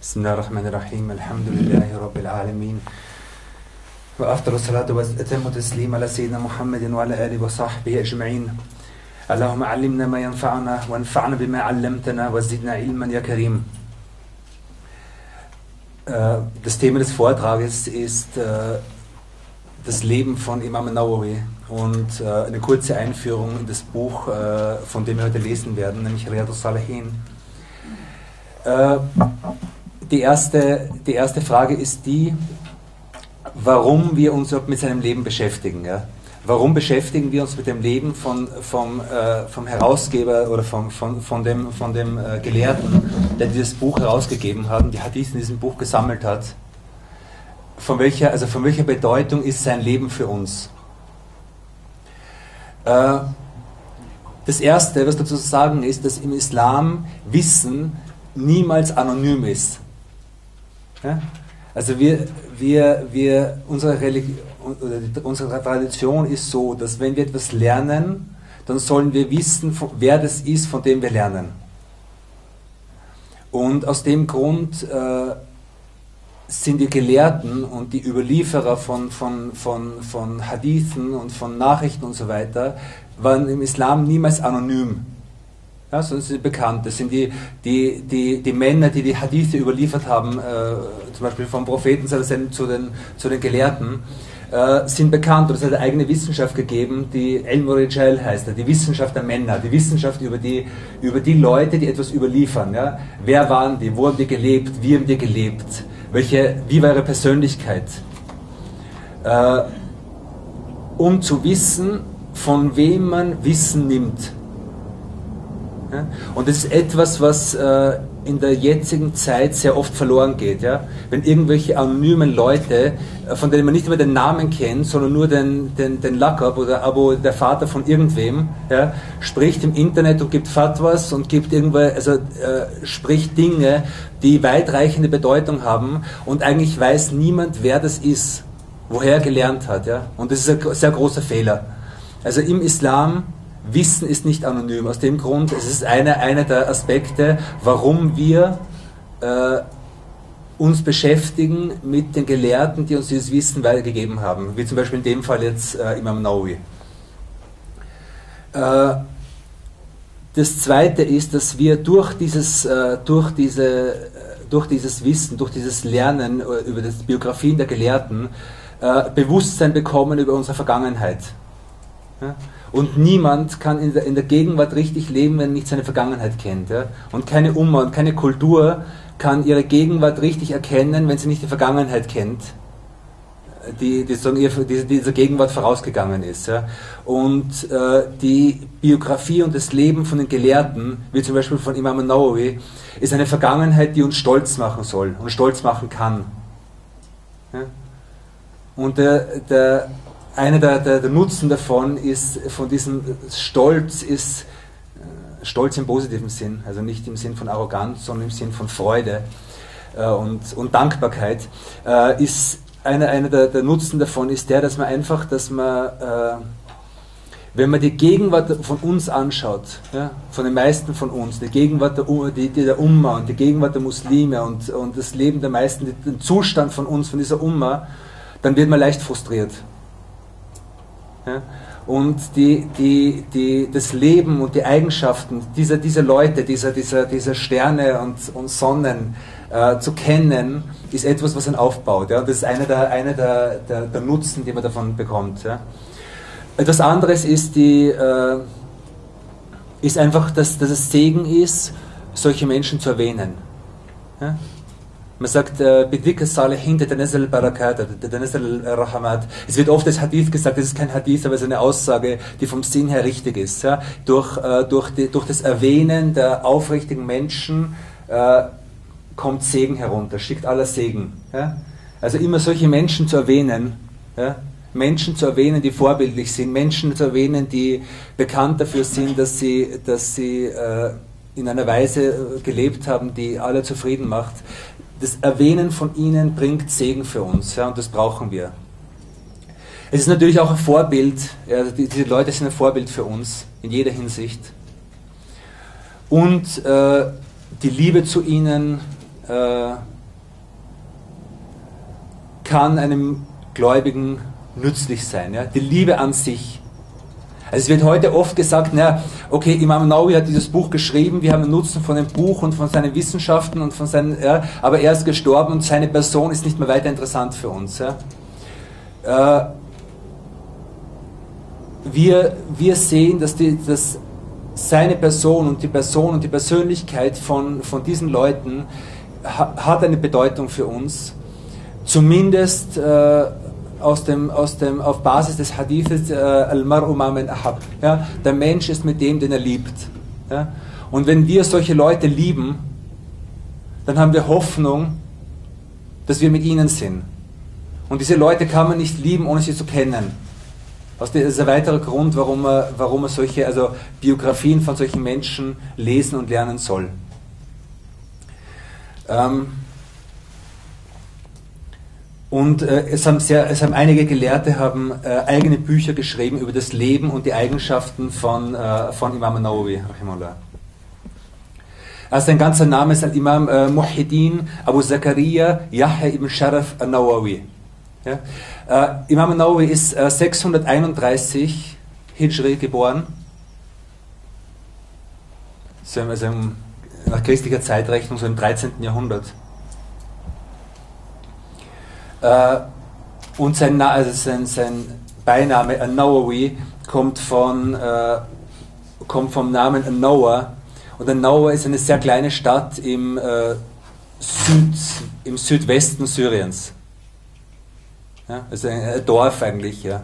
Bismillahirrahmanirrahim. Alhamdulillahi Rabbil Alamin. Wa afdalu salatu wa atammu taslim ala Sayyidina Muhammadin wa ala alihi wa sahbihi ajma'in. Allahumma allimna ma yanfa'una wa anfa'na bima 'allamtana wa zidna ilman ya Karim. Das Thema des Vortrages ist das Leben von Imam Nawawi und eine kurze Einführung in das Buch, von dem wir heute lesen werden, nämlich Riyadus Salihin. Die erste Frage ist die, warum wir uns mit seinem Leben beschäftigen. Ja? Warum beschäftigen wir uns mit dem Leben vom Herausgeber oder von dem Gelehrten, der dieses Buch herausgegeben hat und die Hadith in diesem Buch gesammelt hat? Von welcher Bedeutung ist sein Leben für uns? Das Erste, was dazu zu sagen ist, dass im Islam Wissen niemals anonym ist. Ja? Also unsere Tradition ist so, dass wenn wir etwas lernen, dann sollen wir wissen, wer das ist, von dem wir lernen. Und aus dem Grund sind die Gelehrten und die Überlieferer von Hadithen und von Nachrichten und so weiter, waren im Islam niemals anonym. Ja, sondern sie sind bekannt. Das sind die Männer, die die Hadithe überliefert haben, zum Beispiel vom Propheten zu den Gelehrten, sind bekannt. Und es hat eine eigene Wissenschaft gegeben, die Ilm Rijal heißt, die Wissenschaft der Männer, die Wissenschaft über die Leute, die etwas überliefern. Ja? Wer waren die? Wo haben die gelebt? Wie haben die gelebt? Wie war ihre Persönlichkeit? Um zu wissen, von wem man Wissen nimmt. Ja? Und das ist etwas, was in der jetzigen Zeit sehr oft verloren geht. Ja? Wenn irgendwelche anonymen Leute, von denen man nicht immer den Namen kennt, sondern nur den Lakab oder Abo, der Vater von irgendwem, ja, spricht im Internet und gibt Fatwas und gibt spricht Dinge, die weitreichende Bedeutung haben und eigentlich weiß niemand, wer das ist, woher er gelernt hat. Ja? Und das ist ein sehr großer Fehler. Also im Islam, Wissen ist nicht anonym. Aus dem Grund, es ist einer der Aspekte, warum wir uns beschäftigen mit den Gelehrten, die uns dieses Wissen weitergegeben haben. Wie zum Beispiel in dem Fall jetzt Imam Nawawi. Das Zweite ist, dass wir durch dieses Wissen, durch dieses Lernen über die Biografien der Gelehrten Bewusstsein bekommen über unsere Vergangenheit. Ja? Und niemand kann in der Gegenwart richtig leben, wenn er nicht seine Vergangenheit kennt. Ja? Und keine Umma und keine Kultur kann ihre Gegenwart richtig erkennen, wenn sie nicht die Vergangenheit kennt, die dieser Gegenwart vorausgegangen ist. Ja? Und die Biografie und das Leben von den Gelehrten, wie zum Beispiel von Imam Nawawi, ist eine Vergangenheit, die uns stolz machen soll und stolz machen kann. Ja? Und einer der Nutzen davon ist, von diesem Stolz ist Stolz im positiven Sinn, also nicht im Sinn von Arroganz, sondern im Sinn von Freude und Dankbarkeit, ist einer der Nutzen davon ist der, dass man, wenn man die Gegenwart von uns anschaut, ja, von den meisten von uns, die Gegenwart der Umma und die Gegenwart der Muslime und das Leben der meisten, den Zustand von uns, von dieser Umma, dann wird man leicht frustriert. Ja? Und das Leben und die Eigenschaften dieser Leute, dieser Sterne und Sonnen zu kennen, ist etwas, was einen aufbaut. Ja? Und das ist einer der Nutzen, die man davon bekommt. Ja? Etwas anderes ist einfach, dass es Segen ist, solche Menschen zu erwähnen. Ja? Man sagt, Bidhikr Salihin, Tatanazal al-Barakat, Tatanazal al-Rahmat. Es wird oft als Hadith gesagt, das ist kein Hadith, aber es ist eine Aussage, die vom Sinn her richtig ist. Ja? Durch das Erwähnen der aufrichtigen Menschen kommt Segen herunter, schickt aller Segen. Ja? Also immer solche Menschen zu erwähnen, ja? Menschen zu erwähnen, die vorbildlich sind, Menschen zu erwähnen, die bekannt dafür sind, dass sie in einer Weise gelebt haben, die alle zufrieden macht. Das Erwähnen von ihnen bringt Segen für uns, ja, und das brauchen wir. Es ist natürlich auch ein Vorbild, ja, diese Leute sind ein Vorbild für uns in jeder Hinsicht. Und die Liebe zu ihnen kann einem Gläubigen nützlich sein. Ja? Die Liebe an sich. Also es wird heute oft gesagt, na, okay, Imam Nawawi hat dieses Buch geschrieben, wir haben einen Nutzen von dem Buch und von seinen Wissenschaften und von seinen, ja, aber er ist gestorben und seine Person ist nicht mehr weiter interessant für uns. Ja. Wir sehen, dass seine Person und die Persönlichkeit von diesen Leuten hat eine Bedeutung für uns, zumindest auf Basis des Hadithes Al-Mar'u ma man ahab. Ja, der Mensch ist mit dem, den er liebt. Ja? Und wenn wir solche Leute lieben, dann haben wir Hoffnung, dass wir mit ihnen sind. Und diese Leute kann man nicht lieben, ohne sie zu kennen. Das ist ein weiterer Grund, warum man solche, also Biografien von solchen Menschen lesen und lernen soll. Und es haben einige Gelehrte eigene Bücher geschrieben über das Leben und die Eigenschaften von Imam Nawawi. Also sein ganzer Name ist Imam Muhyiddin Abu Zakaria Yahya ibn Sharaf al-Nawawi. Ja? Imam Nawawi ist 631 Hijri geboren, also nach christlicher Zeitrechnung so im 13. Jahrhundert. Und sein Beiname An-Nawawi kommt vom Namen An-Nawar. Und An-Nawar ist eine sehr kleine Stadt im Südwesten Syriens. Ja, also ein Dorf eigentlich. Ja.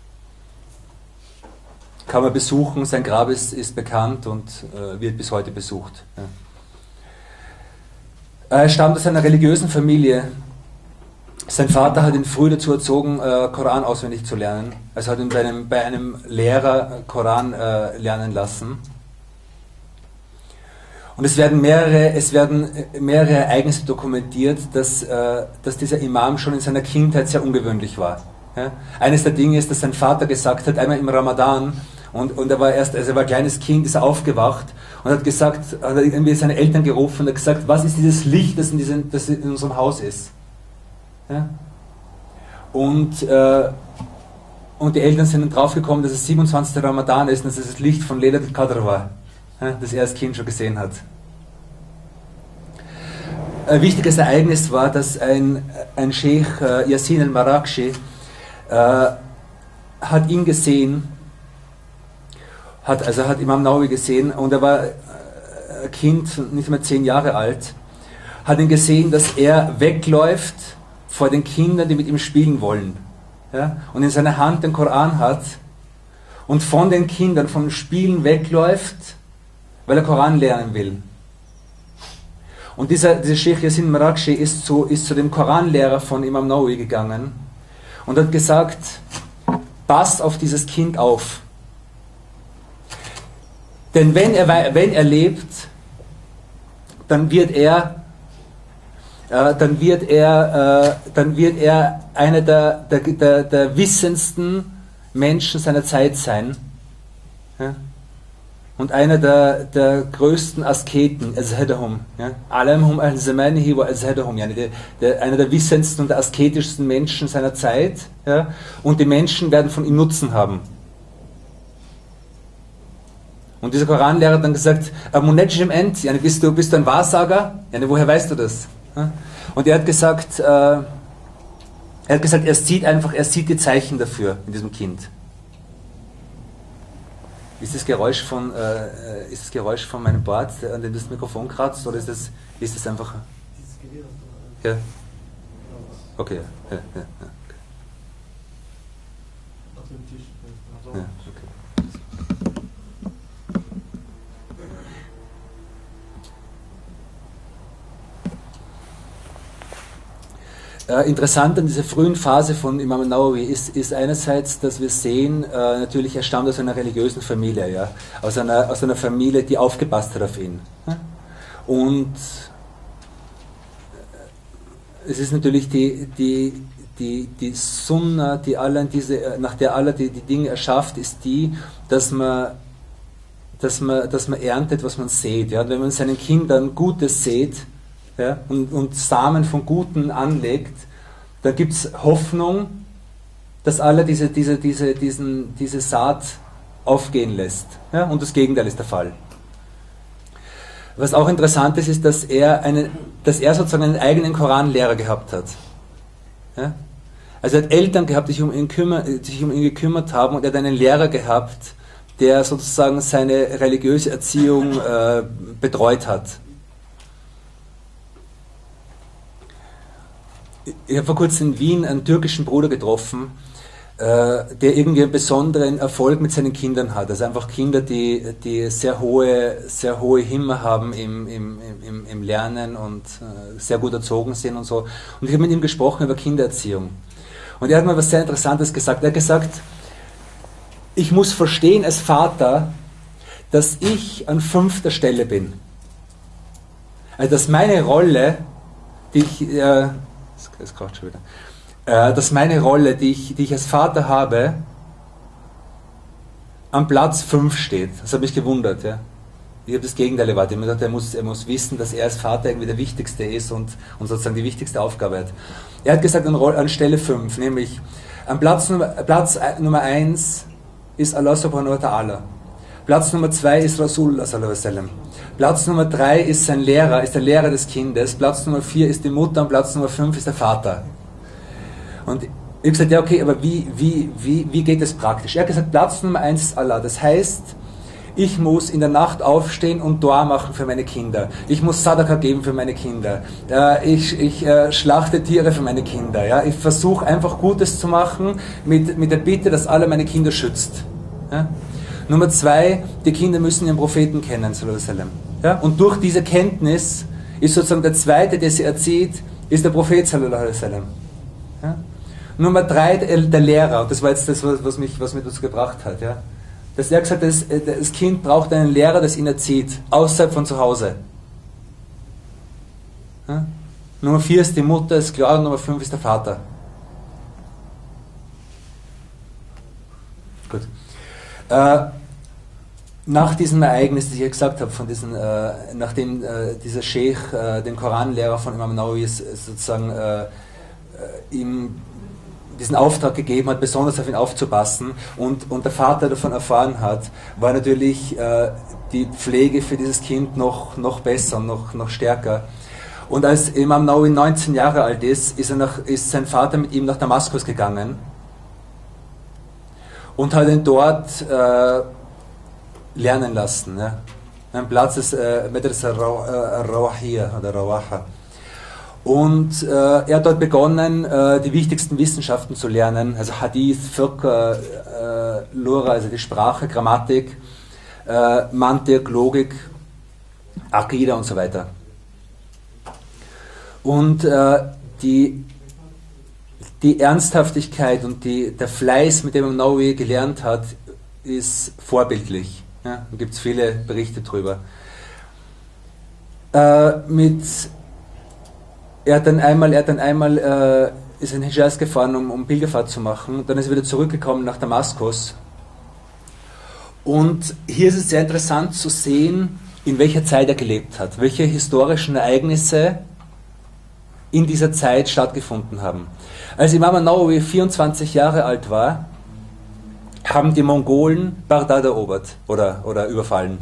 Kann man besuchen, sein Grab ist bekannt und wird bis heute besucht. Ja. Er stammt aus einer religiösen Familie. Sein Vater hat ihn früh dazu erzogen, Koran auswendig zu lernen. Also hat ihn bei einem Lehrer Koran lernen lassen. Und es werden mehrere Ereignisse dokumentiert, dass dieser Imam schon in seiner Kindheit sehr ungewöhnlich war. Ja? Eines der Dinge ist, dass sein Vater gesagt hat, einmal im Ramadan, und er war ein kleines Kind, ist er aufgewacht und hat irgendwie seine Eltern gerufen und hat gesagt, was ist dieses Licht, das in unserem Haus ist? Ja? Und die Eltern sind dann draufgekommen, dass es 27. Ramadan ist und dass es das Licht von Laylat al-Qadr war, ja, das er als Kind schon gesehen hat. Ein wichtiges Ereignis war, dass ein Sheikh Yassin al-Marakshi hat ihn gesehen, hat Imam Nawawi gesehen, und er war ein Kind, nicht mehr 10 Jahre alt, hat ihn gesehen, dass er wegläuft vor den Kindern, die mit ihm spielen wollen. Ja? Und in seiner Hand den Koran hat und von den Kindern, vom Spielen wegläuft, weil er Koran lernen will. Und dieser Sheikh Yassin Marakshi ist zu dem Koranlehrer von Imam Nawawi gegangen und hat gesagt, pass auf dieses Kind auf. Denn wenn er lebt, dann wird er einer der wissendsten Menschen seiner Zeit sein. Ja? Und einer der größten Asketen, azhadahum, ja? Alamhum al-zamanihi wa azhadahum, einer der wissendsten und der asketischsten Menschen seiner Zeit, ja? Und die Menschen werden von ihm Nutzen haben. Und dieser Koranlehrer hat dann gesagt, Munajjim ent, bist du ein Wahrsager? Woher weißt du das? Und er hat gesagt, er sieht die Zeichen dafür in diesem Kind. Ist das Geräusch von meinem Bart, an dem das Mikrofon kratzt, oder ist das einfach... Ja? Okay, ja. Ja, okay. Interessant an dieser frühen Phase von Imam Nawawi ist einerseits, dass wir sehen, natürlich er stammt aus einer religiösen Familie, ja, aus einer Familie, die aufgepasst hat auf ihn. Ja? Und es ist natürlich die Sunna, nach der Allah die Dinge erschafft, ist die, dass man erntet, was man sät. Ja? Und wenn man seinen Kindern Gutes sät, ja, und Samen von Guten anlegt, dann gibt es Hoffnung, dass Allah diese Saat aufgehen lässt. Ja? Und das Gegenteil ist der Fall. Was auch interessant ist, dass er sozusagen einen eigenen Koranlehrer gehabt hat. Ja? Also er hat Eltern gehabt, die sich um ihn gekümmert haben, und er hat einen Lehrer gehabt, der sozusagen seine religiöse Erziehung betreut hat. Ich habe vor kurzem in Wien einen türkischen Bruder getroffen, der irgendwie einen besonderen Erfolg mit seinen Kindern hat. Also einfach Kinder, die sehr hohe Himmel haben im Lernen und sehr gut erzogen sind und so. Und ich habe mit ihm gesprochen über Kindererziehung. Und er hat mir was sehr Interessantes gesagt. Er hat gesagt, ich muss verstehen als Vater, dass ich an 5. Stelle bin. Also dass meine Rolle, die ich... das kracht schon wieder. Dass meine Rolle, die ich als Vater habe, am Platz 5 steht. Das hat mich gewundert. Ja. Ich habe das Gegenteil erwartet. Ich habe gedacht, er muss wissen, dass er als Vater irgendwie der Wichtigste ist und sozusagen die wichtigste Aufgabe hat. Er hat gesagt, an Stelle 5, nämlich Platz Nummer 1 ist Allah subhanahu wa ta'ala. Platz Nummer 2 ist Rasulullah sallallahu alaihi wasallam. Platz Nummer 3 ist sein Lehrer, ist der Lehrer des Kindes. Platz Nummer 4 ist die Mutter und Platz Nummer 5 ist der Vater. Und ich habe gesagt, ja okay, aber wie geht das praktisch? Er hat gesagt, Platz Nummer 1 ist Allah. Das heißt, ich muss in der Nacht aufstehen und Dua machen für meine Kinder. Ich muss Sadaka geben für meine Kinder. Ich schlachte Tiere für meine Kinder. Ja? Ich versuche einfach Gutes zu machen mit der Bitte, dass Allah meine Kinder schützt. Ja? Nummer 2, die Kinder müssen ihren Propheten kennen, sallallahu alaihi wasallam. Ja? Und durch diese Kenntnis ist sozusagen der Zweite, der sie erzieht, ist der Prophet, sallallahu alaihi wasallam. Ja? Nummer 3, der Lehrer. Und das war jetzt das, was mich dazu gebracht hat. Ja? Dass er gesagt hat, das Kind braucht einen Lehrer, das ihn erzieht, außerhalb von zu Hause. Ja? Nummer 4 ist die Mutter, ist klar, und Nummer 5 ist der Vater. Gut. Nach diesem Ereignis, das ich ja gesagt habe, nachdem dieser Sheikh, den Koranlehrer von Imam Nawawi, sozusagen ihm diesen Auftrag gegeben hat, besonders auf ihn aufzupassen, und der Vater davon erfahren hat, war natürlich die Pflege für dieses Kind noch besser, noch stärker. Und als Imam Nawawi 19 Jahre alt ist sein Vater mit ihm nach Damaskus gegangen und hat ihn dort lernen lassen. Ja. Ein Platz ist Madrasa Rawahiyya oder Rawaha. Und er hat dort begonnen, die wichtigsten Wissenschaften zu lernen, also Hadith, Fiqh, Lura, also die Sprache, Grammatik, Mantiq, Logik, Aqida und so weiter. Und die Ernsthaftigkeit und der Fleiß, mit dem Imam Nawawi gelernt hat, ist vorbildlich. Ja, da gibt es viele Berichte drüber. Er hat dann einmal ist in Hijaz gefahren, um Pilgerfahrt zu machen. Dann ist er wieder zurückgekommen nach Damaskus. Und hier ist es sehr interessant zu sehen, in welcher Zeit er gelebt hat, welche historischen Ereignisse in dieser Zeit stattgefunden haben. Als Imam Nawawi 24 Jahre alt war, haben die Mongolen Bagdad erobert oder überfallen.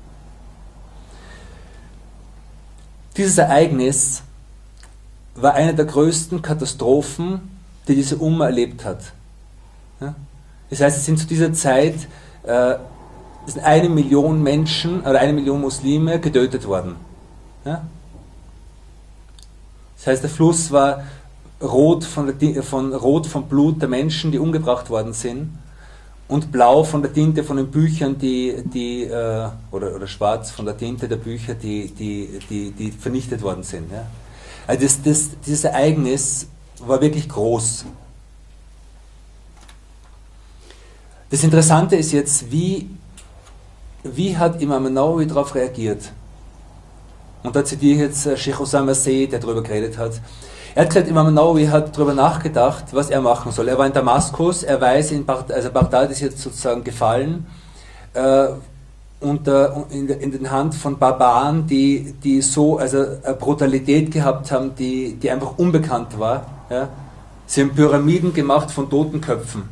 Dieses Ereignis war eine der größten Katastrophen, die diese Umma erlebt hat. Ja? Das heißt, es sind zu dieser Zeit es sind 1 Million Menschen oder 1 Million Muslime getötet worden. Ja? Das heißt, der Fluss war rot vom Blut der Menschen, die umgebracht worden sind, und blau von der Tinte von den Büchern, oder schwarz von der Tinte der Bücher, die vernichtet worden sind. Ja? Also dieses Ereignis war wirklich groß. Das Interessante ist jetzt, wie hat Imam Nawawi darauf reagiert? Und da zitiere ich jetzt Sheikh Osama Said, der darüber geredet hat. Er hat gesagt, Imam Nawawi hat darüber nachgedacht, was er machen soll. Er war in Damaskus, er weiß, Bagdad ist jetzt sozusagen gefallen, in den Hand von Barbaren, die so eine Brutalität gehabt haben, die einfach unbekannt war. Ja? Sie haben Pyramiden gemacht von toten Köpfen.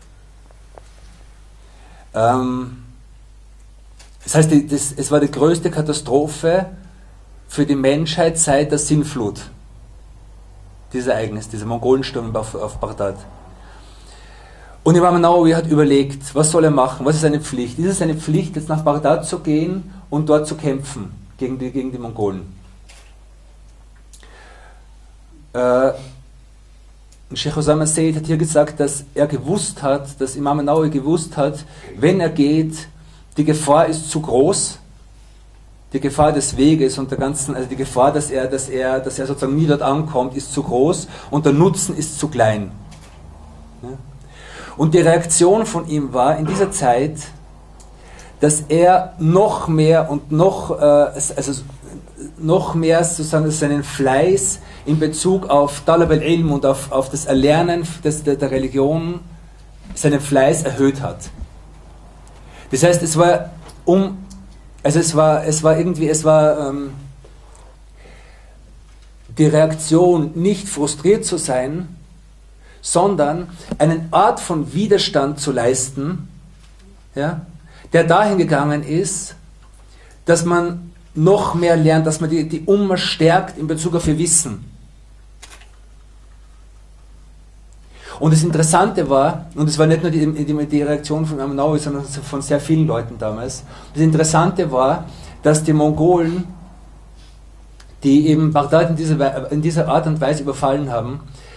Das heißt, es war die größte Katastrophe für die Menschheit seit der Sintflut. Dieses Ereignis, dieser Mongolensturm auf Bagdad. Und Imam Nawawi hat überlegt, was soll er machen, was ist seine Pflicht? Ist es seine Pflicht, jetzt nach Bagdad zu gehen und dort zu kämpfen gegen die Mongolen? Sheikh Osama Said hat hier gesagt, dass er gewusst hat, dass Imam Nawawi gewusst hat, wenn er geht, die Gefahr ist zu groß, die Gefahr des Weges und der ganzen, also die Gefahr, dass er sozusagen nie dort ankommt, ist zu groß und der Nutzen ist zu klein. Ja? Und die Reaktion von ihm war in dieser Zeit, dass er noch mehr und noch mehr sozusagen seinen Fleiß in Bezug auf Talab al-Ilm und auf das Erlernen der Religion, seinen Fleiß erhöht hat. Das heißt, es war die Reaktion, nicht frustriert zu sein, sondern eine Art von Widerstand zu leisten, ja, der dahin gegangen ist, dass man noch mehr lernt, dass man die Umma stärkt in Bezug auf ihr Wissen. Und das Interessante war, und es war nicht nur die Reaktion von Imam Nawawi, sondern von sehr vielen Leuten damals, das Interessante war, dass die Mongolen, die eben Bagdad in dieser Art und Weise überfallen haben,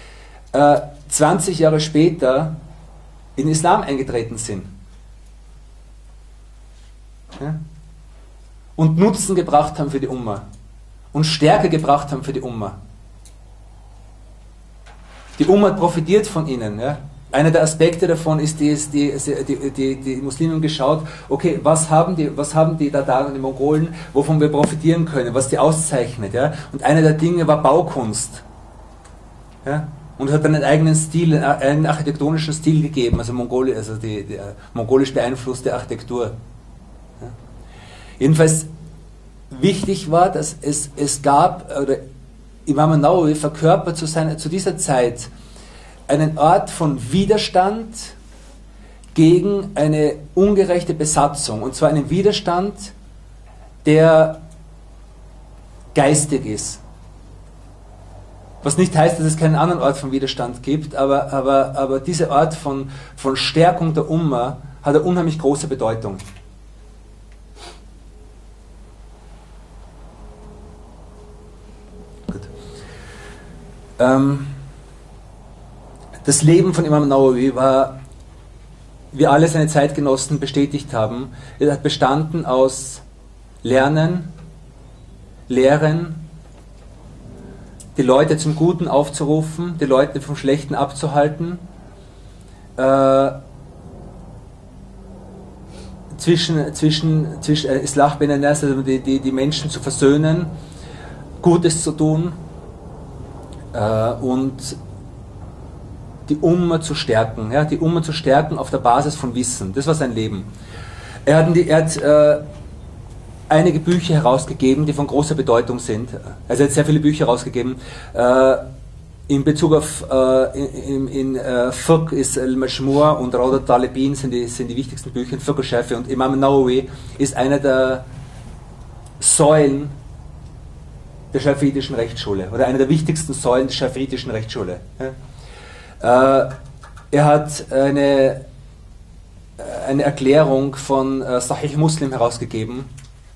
20 Jahre später in den Islam eingetreten sind. Ja? Und Nutzen gebracht haben für die Umma. Und Stärke gebracht haben für die Umma. Die Umma hat profitiert von ihnen. Ja? Einer der Aspekte davon ist, die Muslime haben geschaut, okay, was haben die Tataren und die Mongolen, wovon wir profitieren können, was die auszeichnet. Ja? Und einer der Dinge war Baukunst. Ja? Und hat dann einen eigenen Stil, einen architektonischen Stil gegeben, also die mongolisch beeinflusste Architektur. Ja? Jedenfalls wichtig war, dass es gab, oder Imam Nawawi verkörpert zu dieser Zeit eine Art von Widerstand gegen eine ungerechte Besatzung. Und zwar einen Widerstand, der geistig ist. Was nicht heißt, dass es keinen anderen Ort von Widerstand gibt, aber diese Art von Stärkung der Umma hat eine unheimlich große Bedeutung. Gut. Das Leben von Imam Nawawi war, wie alle seine Zeitgenossen bestätigt haben, es hat bestanden aus Lernen, Lehren, die Leute zum Guten aufzurufen, die Leute vom Schlechten abzuhalten, zwischen Islah bin al-Nas, also die Menschen zu versöhnen, Gutes zu tun und die Umma zu stärken, ja, die Umma zu stärken auf der Basis von Wissen. Das war sein Leben. Er hat einige Bücher herausgegeben, die von großer Bedeutung sind. Also er hat sehr viele Bücher herausgegeben. In Bezug auf Fiqh ist Al-Majmu' und Rawdat Talibin sind die wichtigsten Bücher, Fiqh al-Shafi, und Imam Nawawi ist einer der Säulen der schafiitischen Rechtsschule oder einer der wichtigsten Säulen der schafiitischen Rechtsschule. Ja? Er hat eine Erklärung von Sahih Muslim herausgegeben,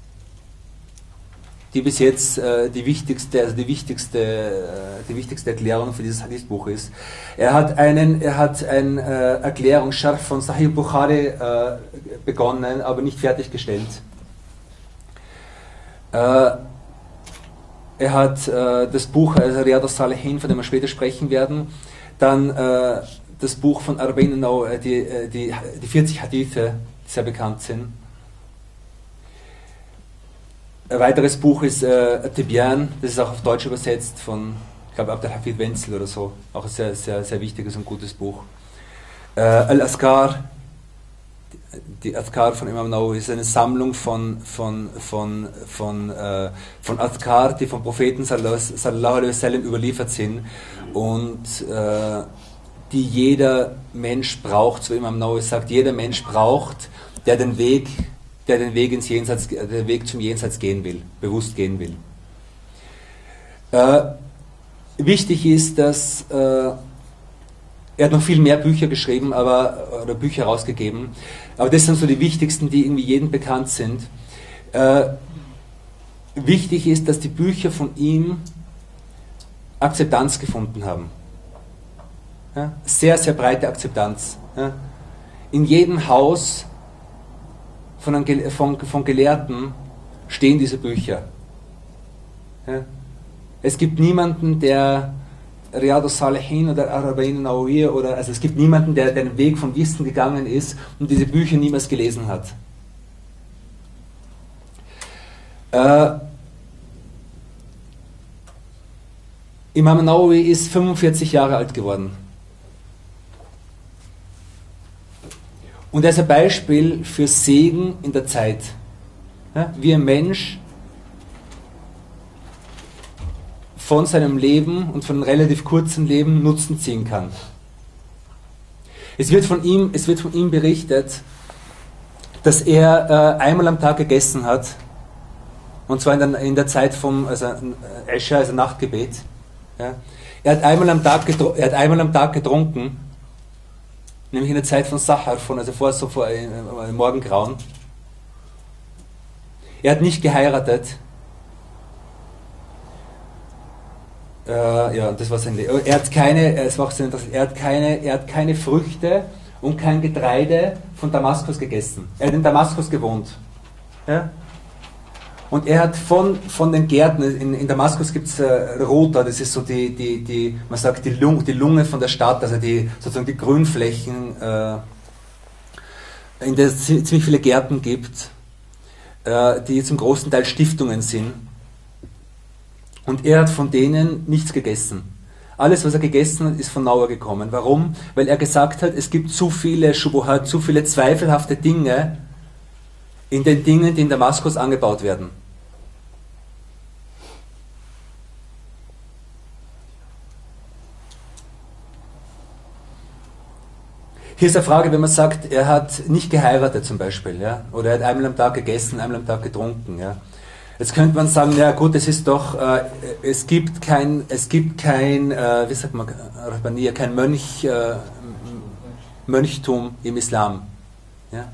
die bis jetzt die wichtigste Erklärung für dieses Hadith-Buch ist. Er hat eine Erklärung Scharh von Sahih Bukhari begonnen, aber nicht fertiggestellt. Er hat das Buch Riyad al-Salihin, von dem wir später sprechen werden, dann das Buch von Arba'in die 40 Hadithe, die sehr bekannt sind. Ein weiteres Buch ist Tibyan, das ist auch auf Deutsch übersetzt von, ich glaube, Abdel Hafid Wenzel oder so. Auch ein sehr, sehr, sehr wichtiges und gutes Buch. Al-Askar, die Adhkar von Imam Nawawi, ist eine Sammlung von Adhkar, die vom Propheten sallallahu alaihi wasallam überliefert sind und die jeder Mensch braucht, so wie Imam Nawawi sagt, jeder Mensch braucht, der den Weg ins Jenseits, den Weg zum Jenseits gehen will, bewusst gehen will. Wichtig ist, dass er hat noch viel mehr Bücher geschrieben, oder Bücher herausgegeben, aber das sind so die wichtigsten, die irgendwie jedem bekannt sind. Wichtig ist, dass die Bücher von ihm Akzeptanz gefunden haben. Ja? Sehr, sehr breite Akzeptanz. Ja? In jedem Haus von Gelehrten stehen diese Bücher. Ja? Es gibt niemanden, der Riyadus Salihin oder Arba'in Nawawiyya also es gibt niemanden, der den Weg von Wissen gegangen ist und diese Bücher niemals gelesen hat. Imam Nawawi ist 45 Jahre alt geworden. Und er ist ein Beispiel für Segen in der Zeit. Ja, wie ein Mensch von seinem Leben und von einem relativ kurzen Leben Nutzen ziehen kann. Es wird von ihm berichtet, dass er einmal am Tag gegessen hat, und zwar in der Zeit vom Escha, also Nachtgebet. Ja. Er hat einmal am Tag getrunken, nämlich in der Zeit von Sahar, vor Morgengrauen. Er hat nicht geheiratet. Das war sein Leben. Er hat keine Früchte und kein Getreide von Damaskus gegessen. Er hat in Damaskus gewohnt. Ja? Und er hat von den Gärten, in Damaskus gibt es Rota, das ist so man sagt die Lunge von der Stadt, also sozusagen die Grünflächen, in der es ziemlich viele Gärten gibt, die zum großen Teil Stiftungen sind. Und er hat von denen nichts gegessen. Alles, was er gegessen hat, ist von Nawawi gekommen. Warum? Weil er gesagt hat, es gibt zu viele Shubuhat, zu viele zweifelhafte Dinge in den Dingen, die in Damaskus angebaut werden. Hier ist eine Frage, wenn man sagt, er hat nicht geheiratet zum Beispiel, ja? Oder er hat einmal am Tag gegessen, einmal am Tag getrunken. Ja? Jetzt könnte man sagen, ja gut, es ist doch, es gibt kein wie sagt man, Rabbaniya, kein Mönchtum im Islam. Ja?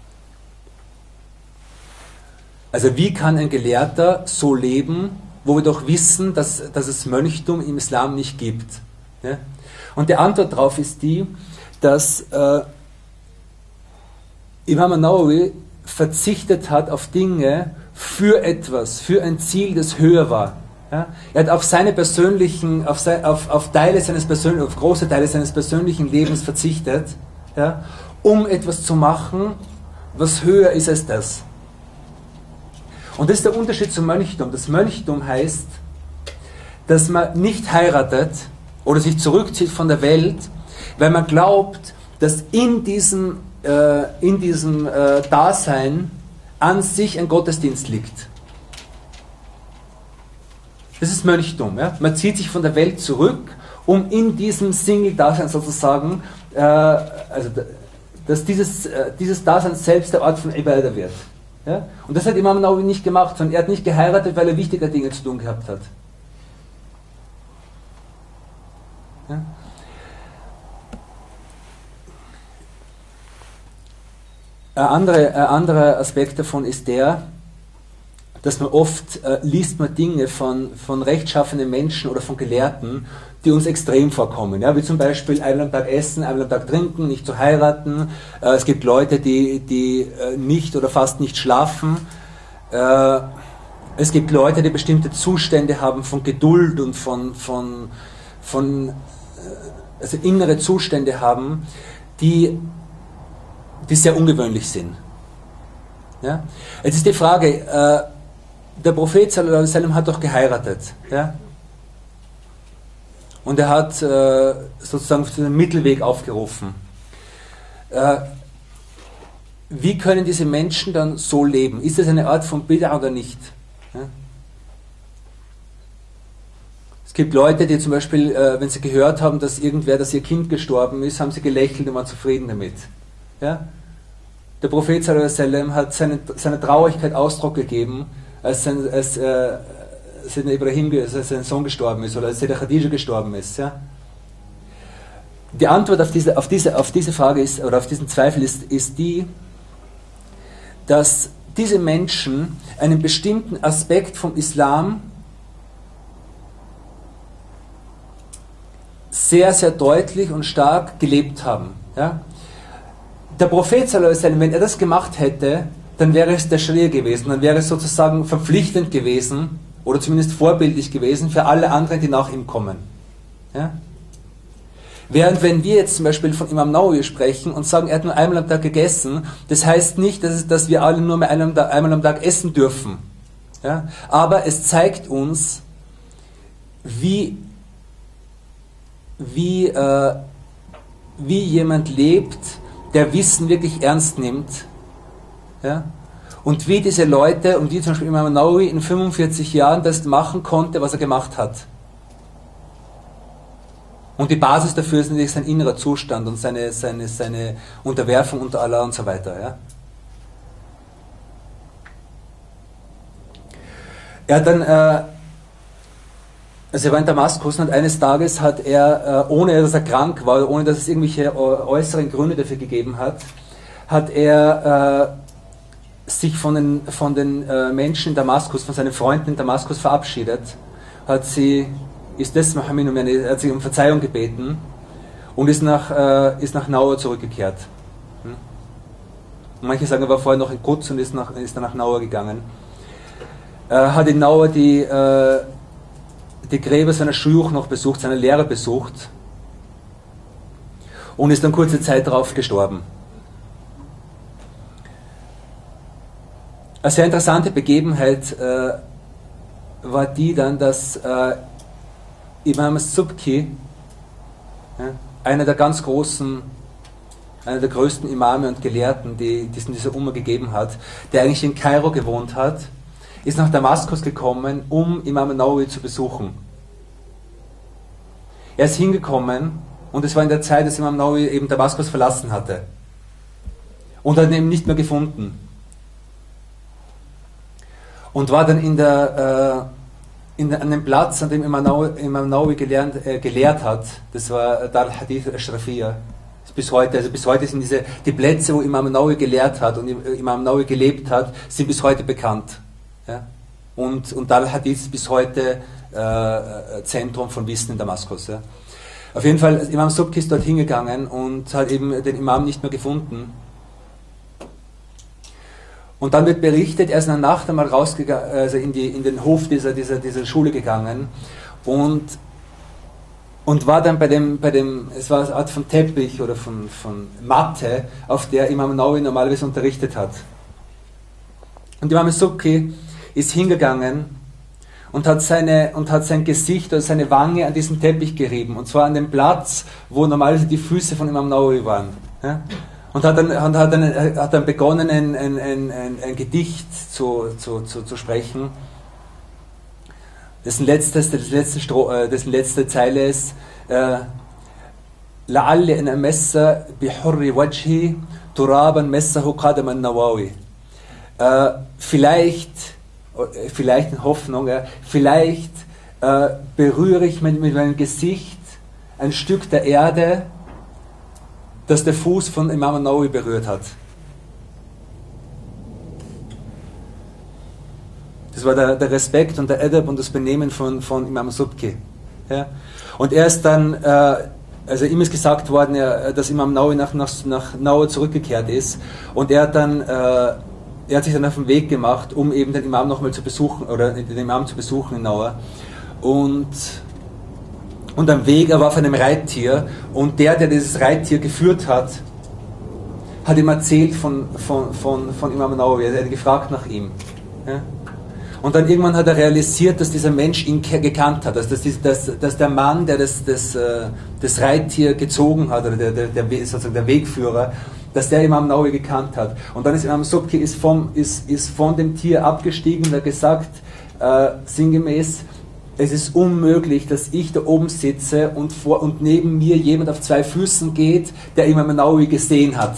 Also wie kann ein Gelehrter so leben, wo wir doch wissen, dass es Mönchtum im Islam nicht gibt? Ja? Und die Antwort darauf ist die, dass Imam Nawawi verzichtet hat auf Dinge für etwas, für ein Ziel, das höher war. Ja? Er hat auf seine persönlichen, auf große Teile seines persönlichen Lebens verzichtet, ja? Um etwas zu machen, was höher ist als das. Und das ist der Unterschied zum Mönchtum. Das Mönchtum heißt, dass man nicht heiratet oder sich zurückzieht von der Welt, weil man glaubt, dass in diesem Dasein an sich ein Gottesdienst liegt. Das ist Mönchtum. Ja? Man zieht sich von der Welt zurück, um in diesem Single-Dasein sozusagen, dass dieses Dasein selbst der Ort von Ibadah wird. Ja? Und das hat Imam Nawawi nicht gemacht, sondern er hat nicht geheiratet, weil er wichtiger Dinge zu tun gehabt hat. Ja? Ein anderer Aspekt davon ist der, dass man oft liest man Dinge von rechtschaffenen Menschen oder von Gelehrten, die uns extrem vorkommen. Ja? Wie zum Beispiel einmal am Tag essen, einmal am Tag trinken, nicht zu heiraten. Es gibt Leute, die nicht oder fast nicht schlafen. Es gibt Leute, die bestimmte Zustände haben von Geduld und also innere Zustände haben, die sehr ungewöhnlich sind. Ja? Jetzt ist die Frage, der Prophet sallallahu alaihi wasallam hat doch geheiratet. Ja? Und er hat sozusagen den Mittelweg aufgerufen. Wie können diese Menschen dann so leben? Ist das eine Art von Bid'a oder nicht? Ja? gibt Leute, die zum Beispiel, wenn sie gehört haben, dass ihr Kind gestorben ist, haben sie gelächelt und waren zufrieden damit. Ja? Der Prophet sallallahu alaihi wasallam hat seine Traurigkeit Ausdruck gegeben, als sein Sohn gestorben ist oder als Khadija gestorben ist. Ja? Die Antwort auf diese Frage ist, oder auf diesen Zweifel ist die, dass diese Menschen einen bestimmten Aspekt vom Islam sehr, sehr deutlich und stark gelebt haben. Ja? Der Prophet sallallahu alaihi wasallam, wenn er das gemacht hätte, dann wäre es der Scharia gewesen, dann wäre es sozusagen verpflichtend gewesen oder zumindest vorbildlich gewesen für alle anderen, die nach ihm kommen. Ja? Während wenn wir jetzt zum Beispiel von Imam Nawawi sprechen und sagen, er hat nur einmal am Tag gegessen, das heißt nicht, dass wir alle nur einmal am Tag essen dürfen. Ja? Aber es zeigt uns, wie jemand lebt, der Wissen wirklich ernst nimmt. Ja? Und wie diese Leute, und wie zum Beispiel Imam Nawawi in 45 Jahren das machen konnte, was er gemacht hat. Und die Basis dafür ist natürlich sein innerer Zustand und seine Unterwerfung unter Allah und so weiter. Ja? Er hat dann, also er war in Damaskus und eines Tages hat er, ohne dass er krank war, ohne dass es irgendwelche äußeren Gründe dafür gegeben hat, hat er sich von den Menschen in Damaskus, von seinen Freunden in Damaskus verabschiedet, hat sich um Verzeihung gebeten und ist nach Naur zurückgekehrt. Und manche sagen, er war vorher noch in Quds und ist dann nach Naur gegangen. Hat in Naur die Gräber seiner Schuyuch noch besucht, seiner Lehrer besucht und ist dann kurze Zeit darauf gestorben. Eine sehr interessante Begebenheit war die dann, dass Imam Subki, ja, einer der größten Imame und Gelehrten, die es in dieser Umma gegeben hat, der eigentlich in Kairo gewohnt hat, ist nach Damaskus gekommen, um Imam Nawawi zu besuchen. Er ist hingekommen und es war in der Zeit, dass Imam Nawawi eben Damaskus verlassen hatte und hat ihn eben nicht mehr gefunden. Und war dann an dem Platz, an dem Imam Nawawi gelehrt hat, das war Dar al-Hadith al-Ashrafiyya, bis heute sind die Plätze, wo Imam Nawawi gelehrt hat und Imam Nawawi gelebt hat, sind bis heute bekannt. Ja? Und Dar al-Hadith ist bis heute Zentrum von Wissen in Damaskus. Ja? Auf jeden Fall, Imam Subki ist dort hingegangen und hat eben den Imam nicht mehr gefunden. Und dann wird berichtet, er ist in der Nacht einmal rausgegangen, also in den Hof dieser Schule gegangen und war dann bei dem, es war eine Art von Teppich oder von Matte, auf der Imam Nawawi normalerweise unterrichtet hat. Und Imam Subki ist hingegangen und hat sein Gesicht oder seine Wange an diesem Teppich gerieben, und zwar an dem Platz, wo normalerweise die Füße von Imam Nawawi waren. Ja? Und hat dann begonnen, ein Gedicht zu sprechen, dessen letzte Zeile ist لَعَلِّ أَنْ أَمَسَّ بِحُرِّ وَجْهِ تُرَابًا مَسَّهُ قَدَمَ النَّوَاوِي. Vielleicht in Hoffnung, vielleicht berühre ich mit meinem Gesicht ein Stück der Erde, das der Fuß von Imam Nawawi berührt hat. Das war der Respekt und der Adab und das Benehmen von Imam Subki. Ja? Und er ist dann, also ihm ist gesagt worden, dass Imam Nawawi nach Naur zurückgekehrt ist, und er hat sich dann auf den Weg gemacht, um eben den Imam nochmal zu besuchen, oder den Imam zu besuchen in Naur. Und am Weg, er war auf einem Reittier, und der dieses Reittier geführt hat ihm erzählt von Imam Nawawi, er hat gefragt nach ihm. Ja? Und dann irgendwann hat er realisiert, dass dieser Mensch ihn gekannt hat, dass der Mann, der das Reittier gezogen hat, oder sozusagen der Wegführer, dass der Imam Nawawi gekannt hat. Und dann ist Imam Subki ist von dem Tier abgestiegen und hat gesagt, sinngemäß, es ist unmöglich, dass ich da oben sitze und neben mir jemand auf 2 Füßen geht, der Imam Nawawi gesehen hat.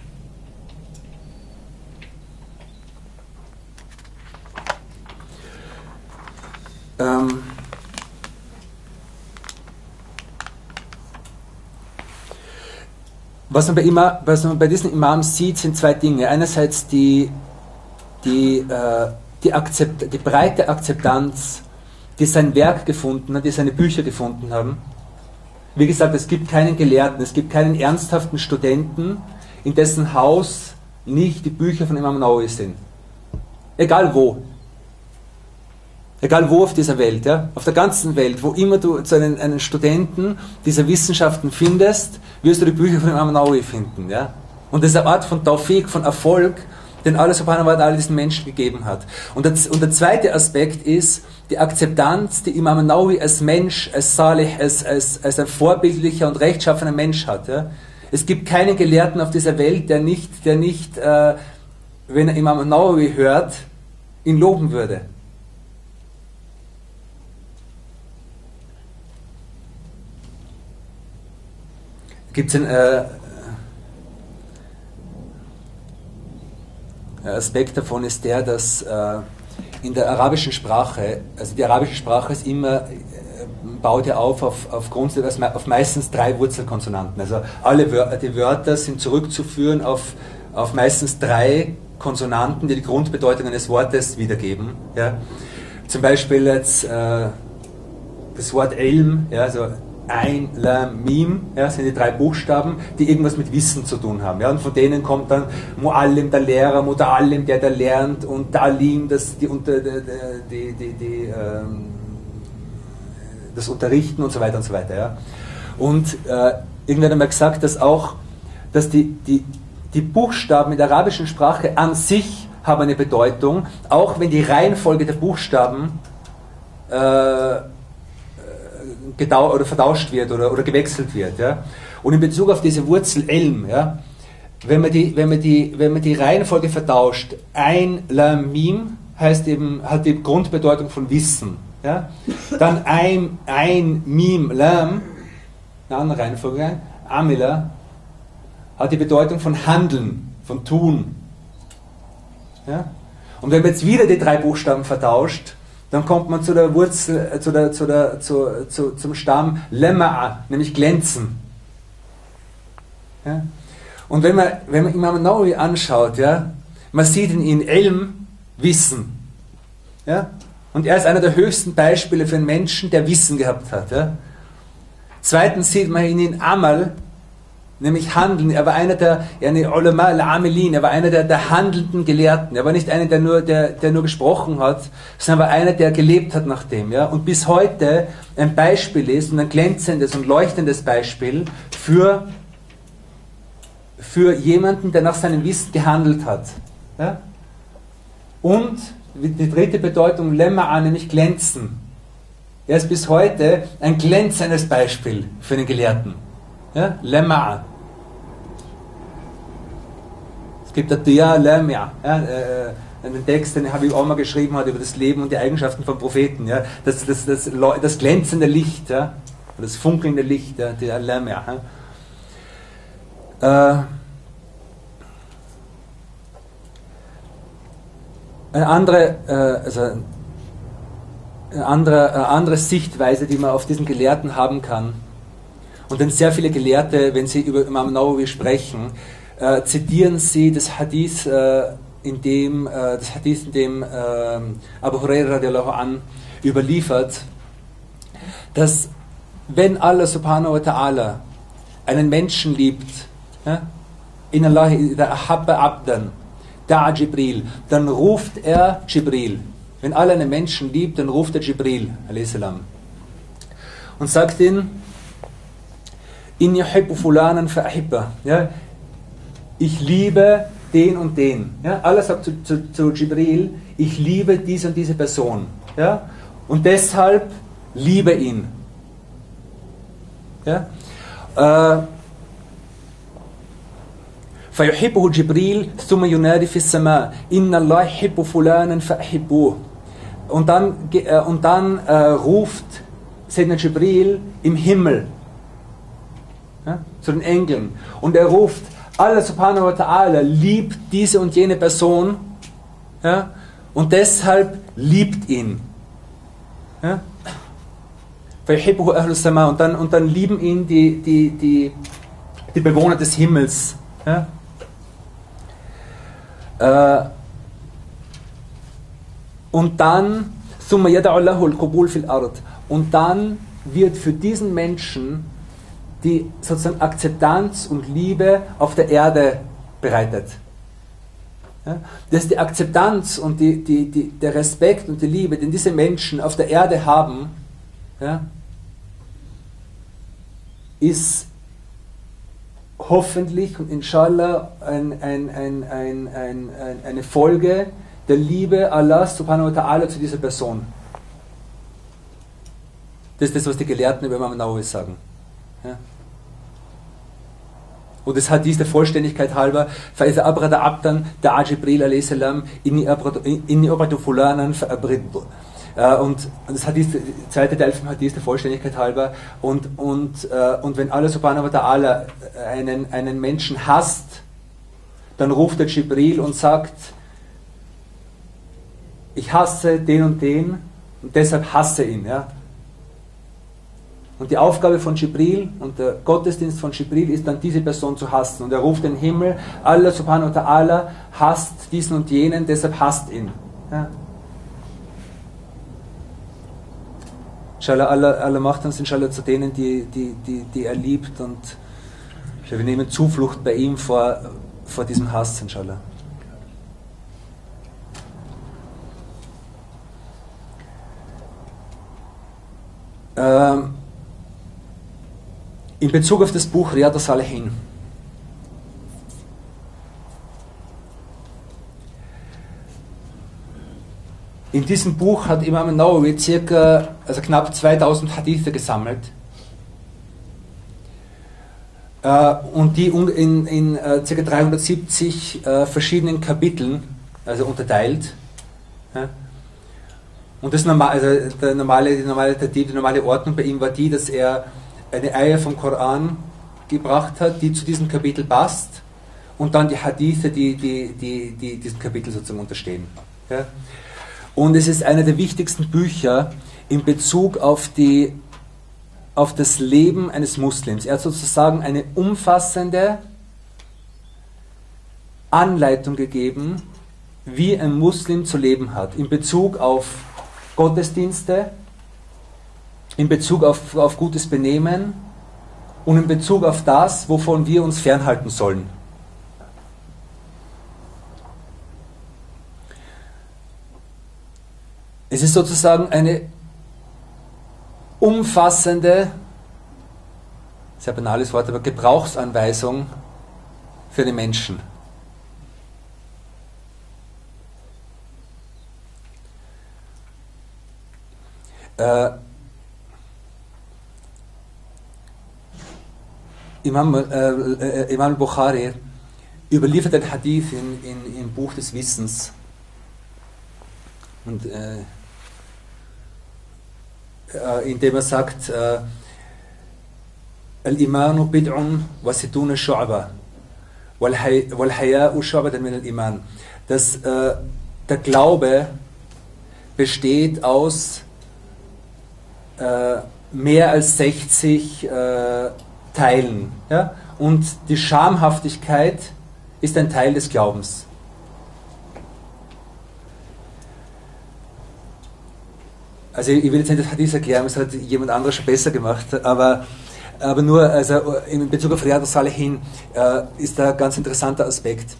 Was man bei diesen Imams sieht, sind 2 Dinge. Einerseits die breite Akzeptanz, die sein Werk gefunden hat, die seine Bücher gefunden haben. Wie gesagt, es gibt keinen Gelehrten, es gibt keinen ernsthaften Studenten, in dessen Haus nicht die Bücher von Imam Nawawi sind. Egal wo. Egal wo auf dieser Welt, ja? Auf der ganzen Welt, wo immer du einen Studenten dieser Wissenschaften findest, wirst du die Bücher von Imam Nawawi finden. Ja? Und das ist eine Art von Tawfiq, von Erfolg, den Allah subhanahu wa ta'ala diesen Menschen gegeben hat. Und der zweite Aspekt ist die Akzeptanz, die Imam Nawawi als Mensch, als Salih, als ein vorbildlicher und rechtschaffener Mensch hat. Ja? Es gibt keinen Gelehrten auf dieser Welt, der nicht wenn er Imam Nawawi hört, ihn loben würde. Gibt es einen Aspekt davon ist der, dass in der arabischen Sprache, also die arabische Sprache ist immer, baut ja auf meistens 3 Wurzelkonsonanten. Also die Wörter sind zurückzuführen auf meistens 3 Konsonanten, die die Grundbedeutung eines Wortes wiedergeben. Ja. Zum Beispiel jetzt das Wort Ilm, ja, also Ein, Lam, Mim, ja, sind die 3 Buchstaben, die irgendwas mit Wissen zu tun haben. Ja, und von denen kommt dann Muallim, der Lehrer, Muta'allim, der lernt, und Ta'alim, das Unterrichten und so weiter und so weiter. Ja. Und irgendwer hat einmal gesagt, dass die Buchstaben in der arabischen Sprache an sich haben eine Bedeutung, auch wenn die Reihenfolge der Buchstaben vertauscht wird oder gewechselt wird. Ja. Und in Bezug auf diese Wurzel Elm, ja, wenn man die Reihenfolge vertauscht, Ein, Lam, Mim hat die Grundbedeutung von Wissen. Ja. Dann Ein, Mim, Lam, eine andere Reihenfolge, Amila, hat die Bedeutung von Handeln, von Tun. Ja. Und wenn man jetzt wieder die 3 Buchstaben vertauscht, dann kommt man zu der Wurzel, zum Stamm Lema'a, nämlich glänzen. Ja? Und wenn man Imam Nawawi anschaut, ja, man sieht in ihm Ilm, Wissen. Ja? Und er ist einer der höchsten Beispiele für einen Menschen, der Wissen gehabt hat. Ja? Zweitens sieht man in ihm Amal, nämlich Handeln. Er war einer der Ulama al-Amilin, er war einer der handelnden Gelehrten. Er war nicht einer, der nur gesprochen hat, sondern war einer, der gelebt hat nach dem. Ja? Und bis heute ein Beispiel ist und ein glänzendes und leuchtendes Beispiel für jemanden, der nach seinem Wissen gehandelt hat. Ja? Und die dritte Bedeutung, Lema'a, nämlich glänzen. Er ist bis heute ein glänzendes Beispiel für den Gelehrten. Ja? Lema'a. Es gibt der Diya Lamia, einen Text, den habe ich auch mal geschrieben hat über das Leben und die Eigenschaften von Propheten. Ja? Das glänzende Licht, ja? Das funkelnde Licht, ja? Diya Lamia. Eine andere Sichtweise, die man auf diesen Gelehrten haben kann. Und denn sehr viele Gelehrte, wenn sie über Imam Nawawi sprechen, zitieren sie das Hadith, in dem Abu Hurairah radiallahu an überliefert, dass wenn Allah subhanahu wa ta'ala einen Menschen liebt, ja, in Allah idha ahabba abdan da'a Jibril, dann ruft er Jibril. Wenn Allah einen Menschen liebt, dann ruft er Jibril a.s. und sagt ihm: Inni yuhibbu fulanan fa'ahibba. Ja, ich liebe den und den. Ja, Allah sagt zu Jibril: Ich liebe diese und diese Person. Ja, und deshalb liebe ihn. Ja, فيحبه جبريل ثم ينادي في السماء إن الله يحب فلانا فأحبوه. dann ruft Sayyidina Jibril im Himmel, ja, zu den Engeln, und er ruft, Allah subhanahu wa ta'ala liebt diese und jene Person, ja, und deshalb liebt ihn. Ja? Und dann lieben ihn die Bewohner des Himmels. Ja? Und dann und dann wird für diesen Menschen die sozusagen Akzeptanz und Liebe auf der Erde bereitet. Ja? Das ist die Akzeptanz und der Respekt und die Liebe, den diese Menschen auf der Erde haben, ja, ist hoffentlich und inshallah eine Folge der Liebe Allah subhanahu wa ta'ala zu dieser Person. Das ist das, was die Gelehrten über Imam Nawawi sagen. Ja. Und das hat der Vollständigkeit halber, فَإِذَا أَبْرَدَ عَبْدًا دَعَا جِبْرِيلَ عَلَيْهِ السَّلَامُ إِنِّي أَبْرَدُ فُلَانًا فَأَبْرِدْ. Und das Hadith, der zweite Teil vom Hadith der Vollständigkeit halber. Und wenn Allah subhanahu wa ta'ala einen Menschen hasst, dann ruft der Jibril und sagt, ich hasse den und deshalb hasse ihn. Ja? Und die Aufgabe von Jibril und der Gottesdienst von Jibril ist dann, diese Person zu hassen. Und er ruft den Himmel, Allah subhanahu wa ta'ala hasst diesen und jenen, deshalb hasst ihn. Ja? Inshallah, Allah macht uns inshallah zu denen, die er liebt, und wir nehmen Zuflucht bei ihm vor diesem Hass, inshallah. In Bezug auf das Buch Riyad al-Salihin. In diesem Buch hat Imam Nawawi knapp 2000 Hadithe gesammelt und die in ca. 370 verschiedenen Kapiteln unterteilt. Ja. Und das die normale Ordnung bei ihm war die, dass er eine Eier vom Koran gebracht hat, die zu diesem Kapitel passt, und dann die Hadithe, die diesem Kapitel sozusagen unterstehen. Ja. Und es ist einer der wichtigsten Bücher in Bezug auf das Leben eines Muslims. Er hat sozusagen eine umfassende Anleitung gegeben, wie ein Muslim zu leben hat, in Bezug auf Gottesdienste, in Bezug auf gutes Benehmen und in Bezug auf das, wovon wir uns fernhalten sollen. Es ist sozusagen eine umfassende, sehr banales Wort, aber Gebrauchsanweisung für den Menschen. Imam al-Bukhari überliefert ein Hadith im Buch des Wissens. Und indem er sagt, Al-Imanu bid'un wa sittuna shu'aba wal haya'u shu'batan min al-Iman. Dass der Glaube besteht aus mehr als 60 Teilen. Ja? Und die Schamhaftigkeit ist ein Teil des Glaubens. Also ich will jetzt nicht das Hadith erklären, das hat jemand anderes schon besser gemacht, aber nur in Bezug auf Riyad al-Salihin ist da ein ganz interessanter Aspekt.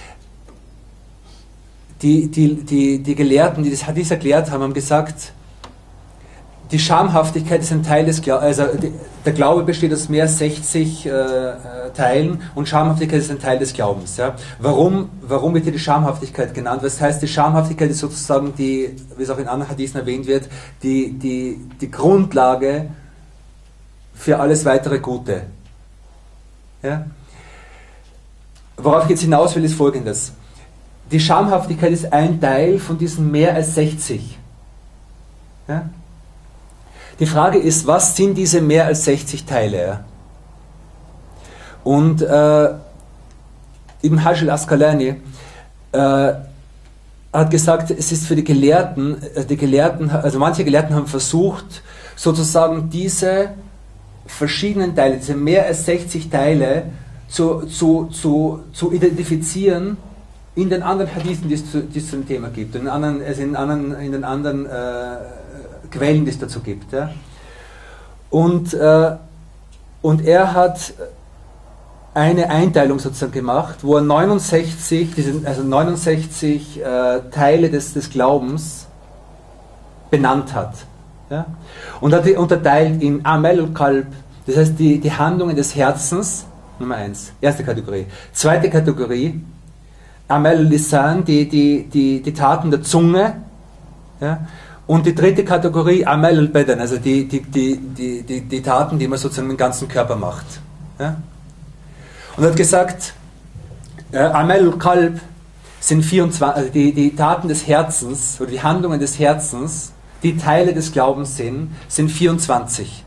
Die Gelehrten, die das Hadith erklärt haben, haben gesagt, die Schamhaftigkeit ist ein Teil des Glaubens, der Glaube besteht aus mehr als 60 Teilen und Schamhaftigkeit ist ein Teil des Glaubens. Ja. Warum wird hier die Schamhaftigkeit genannt? Das heißt, die Schamhaftigkeit ist sozusagen wie es auch in anderen Hadithen erwähnt wird, die Grundlage für alles weitere Gute. Ja. Worauf ich jetzt hinaus will, ist Folgendes. Die Schamhaftigkeit ist ein Teil von diesen mehr als 60. Ja? Die Frage ist, was sind diese mehr als 60 Teile? Ja? Und Ibn Hajar al-Asqalani hat gesagt, es ist für die Gelehrten, also manche Gelehrten haben versucht, sozusagen diese verschiedenen Teile, diese mehr als 60 Teile zu identifizieren in den anderen Hadithen, die es zum Thema gibt, in den anderen Quellen, die es dazu gibt. Ja. Und er hat eine Einteilung sozusagen gemacht, wo er 69 Teile des Glaubens benannt hat. Ja? Und hat die unterteilt in Amal al-Qalb, das heißt die Handlungen des Herzens, Nummer 1, erste Kategorie. Zweite Kategorie, Amal al-Lisan, die Taten der Zunge. Ja? Und die dritte Kategorie, Amal al-Badan, also die Taten, die man sozusagen mit dem ganzen Körper macht. Ja? Und er hat gesagt, Amal al-Qalb sind 24, also die Taten des Herzens oder die Handlungen des Herzens, die Teile des Glaubens sind 24.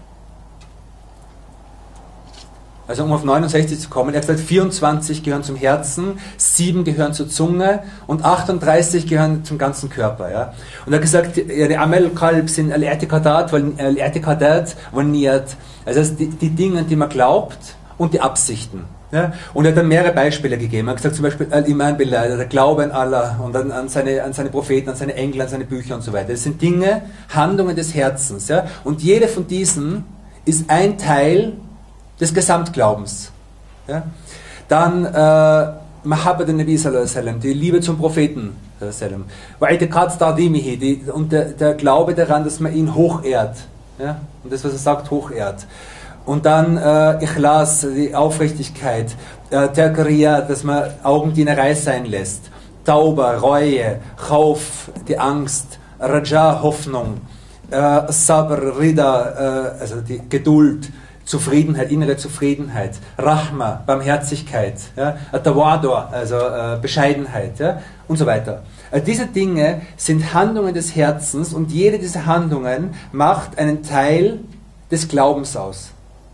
Also um auf 69 zu kommen, er hat gesagt, 24 gehören zum Herzen, 7 gehören zur Zunge und 38 gehören zum ganzen Körper. Ja? Und er hat gesagt, die Amal al-Qalb sind al-I'tiqadat wal-Niyat, also die Dinge, die man glaubt, und die Absichten. Ja? Und er hat dann mehrere Beispiele gegeben. Er hat gesagt zum Beispiel Al-Iman Billah, der Glaube an Allah und an seine Propheten, an seine Engel, an seine Bücher und so weiter. Das sind Dinge, Handlungen des Herzens. Ja? Und jede von diesen ist ein Teil des Gesamtglaubens. Ja? Dann Mahabbat al-Nabi sallallahu alaihi wasallam, die Liebe zum Propheten sallallahu alaihi wasallam. Und der Glaube daran, dass man ihn hochehrt. Ja? Und das, was er sagt, hochehrt. Und dann Ikhlas, die Aufrichtigkeit, Terqariya, dass man Augendienerei sein lässt, Tauba, Reue, Khauf, die Angst, Raja, Hoffnung, Sabr, Rida, also die Geduld, Zufriedenheit, innere Zufriedenheit, Rahma, Barmherzigkeit, ja, Tawadu, also Bescheidenheit, ja, und so weiter. Diese Dinge sind Handlungen des Herzens und jede dieser Handlungen macht einen Teil des Glaubens aus.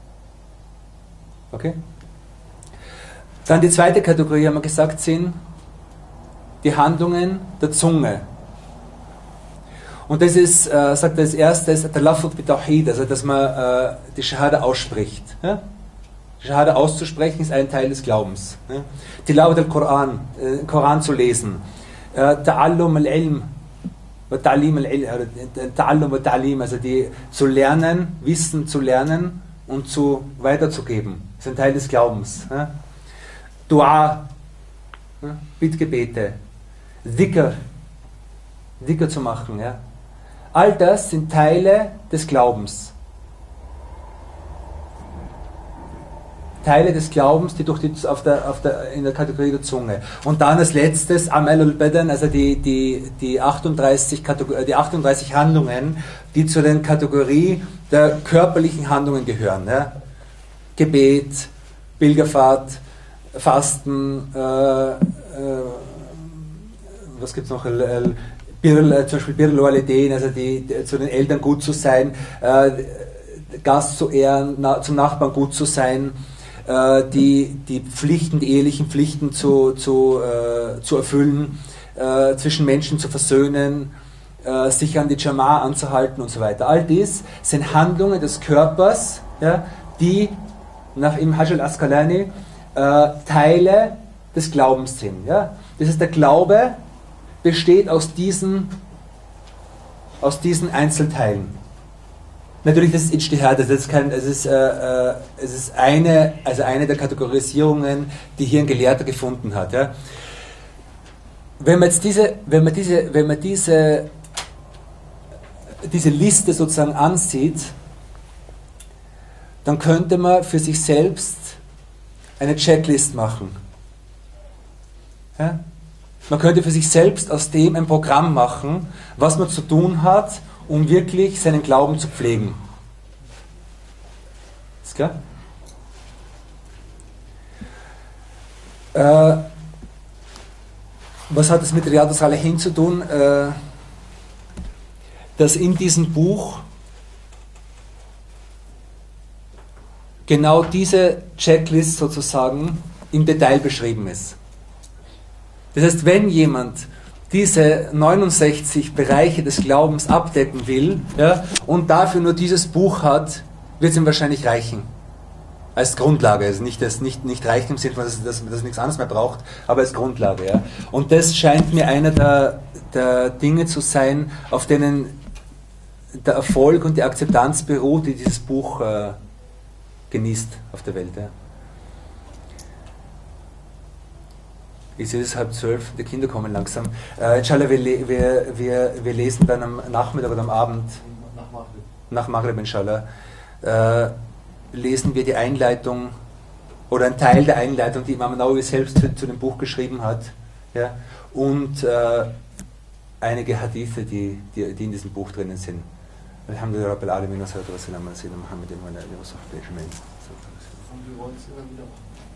Okay? Dann die zweite Kategorie, haben wir gesagt, sind die Handlungen der Zunge. Und das ist, sagt er als erstes, der Lafuz mit Tawhid, also dass man die Shahada ausspricht. Ja? Die Shahada auszusprechen ist ein Teil des Glaubens. Ja? Tilawat al-Quran, Koran zu lesen. Ta'allum al-Ilm, Ta'lim al-Ilm, Ta'allum wa Ta'lim, also zu lernen, Wissen zu lernen und weiterzugeben. Das ist ein Teil des Glaubens. Ja? Dua, ja? Bittgebete, Dhikr zu machen. Ja? All das sind Teile des Glaubens. Teile des Glaubens, die in der Kategorie der Zunge. Und dann als letztes Amal al-Badan, also die 38 Handlungen, die zu den Kategorie der körperlichen Handlungen gehören. Ja? Gebet, Pilgerfahrt, Fasten, was gibt es noch? Zum Beispiel Birrul Walidain, also zu den Eltern gut zu sein, Gast zu ehren, zum Nachbarn gut zu sein, die Pflichten, die ehelichen Pflichten zu erfüllen, zwischen Menschen zu versöhnen, sich an die Jama'a anzuhalten und so weiter. All dies sind Handlungen des Körpers, ja, die nach Ibn Hajar al-Asqalani Teile des Glaubens sind. Ja? Das ist der Glaube, besteht aus diesen Einzelteilen. Natürlich, das ist Ijtihad, es ist eine der Kategorisierungen, die hier ein Gelehrter gefunden hat. Ja. Wenn man diese Liste sozusagen ansieht, dann könnte man für sich selbst eine Checklist machen. Ja. Man könnte für sich selbst aus dem ein Programm machen, was man zu tun hat, um wirklich seinen Glauben zu pflegen. Ist klar? Was hat es mit Riyadus Salihin zu tun? dass in diesem Buch genau diese Checklist sozusagen im Detail beschrieben ist. Das heißt, wenn jemand diese 69 Bereiche des Glaubens abdecken will, ja, und dafür nur dieses Buch hat, wird es ihm wahrscheinlich reichen. Als Grundlage, also nicht reichen im Sinne von, dass nichts anderes mehr braucht, aber als Grundlage. Ja. Und das scheint mir einer der Dinge zu sein, auf denen der Erfolg und die Akzeptanz beruht, die dieses Buch genießt auf der Welt. Ja. Ich sehe es 11:30, die Kinder kommen langsam. Inshallah, wir lesen dann am Nachmittag oder am Abend, nach Maghrib inshallah, lesen wir die Einleitung oder einen Teil der Einleitung, die Imam Nawawi selbst zu dem Buch geschrieben hat, ja, und einige Hadithe, die in diesem Buch drinnen sind. Alhamdulillah Rabbil Alamin wa salatu wa salam ala Sayyidina Muhammadin wa ala alihi wa sahbihi ajma'in. Und wir wollen es immer wieder machen.